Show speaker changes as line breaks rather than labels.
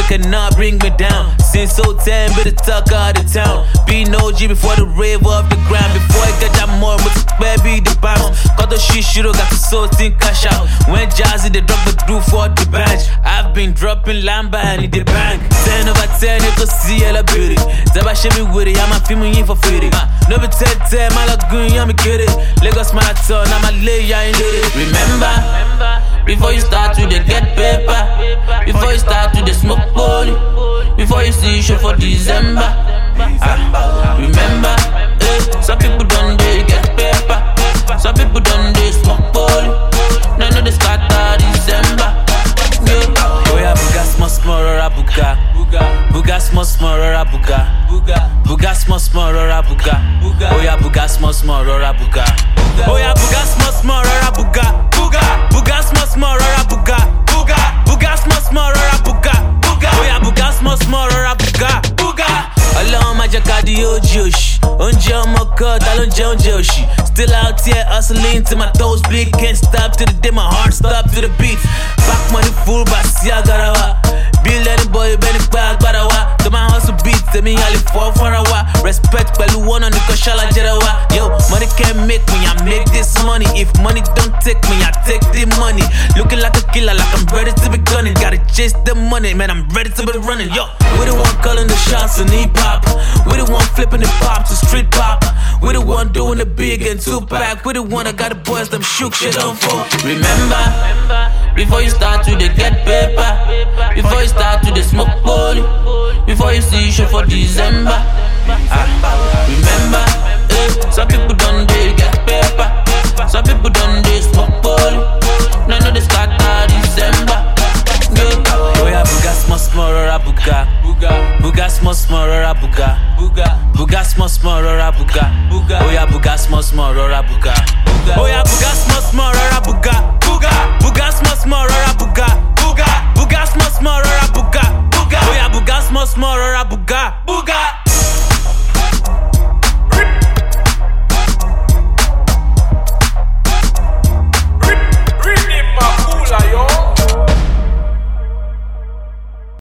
cannot bring me down. Since 010, be the talk of the town. Be no G before the rave off the ground. Before I get that more, but baby the bounce. Got the shit, got the soul thing cash out. When Jazzy, they drop the do for the badge. I've been dropping lamba and in the bank. 10 over 10, you can see all the beauty. Zaba shit me with it, I'm a film in for free. No be 10, my lagoon, I'm a kid. Lagos Marathon, I'm a lay, I ain't it. Remember, before you start to the get paper, before you start to the smoke poly, before you see show for December. Remember, some people don't they get paper, some people don't they smoke poly. None of the start December. Oh yeah, buga small rora buga, buga small rora buga, buga small rora buga. Oh yeah, buga small rora buga. Oh yeah, buga small rora buga, buga small rora buga, buga small rora buga. Oh yeah, buga small rora buga. Alone my jakadi ojosh, onje omoko talonje onje oshi. Still out here hustling till my toes big, can't stop till the day my heart stop to the beat. Back money full, but see I got a bill any boy, benny back, but to my hustle beat, tell me I live for a while. Respect, pelu one on the koshala jerawa. Yo, money can't make me, I make this money. If money don't take me, I take the money. Looking like a killer, like I'm ready to be gunning. Gotta chase the money, man, I'm ready to be running. Yo, we the one calling the shots on hip hop. We the one flipping the pop to street pop. We the one doing the big and 2-pack. We the one that got the boys, them shook shit on for. Remember, before you start to the get paper, before you start to the smoke poly, before you see show for December. Remember, some people don't they get paper, some people don't they smoke poly. None of the start December. Oh yeah, buga small rora buga, buga small rora buga, buga small rora buga. Oh yeah, buga small rora buga. Oh yeah, buga small rora buga, buga small rora buga, buga small rora buga. Oh yeah, buga small rora buga.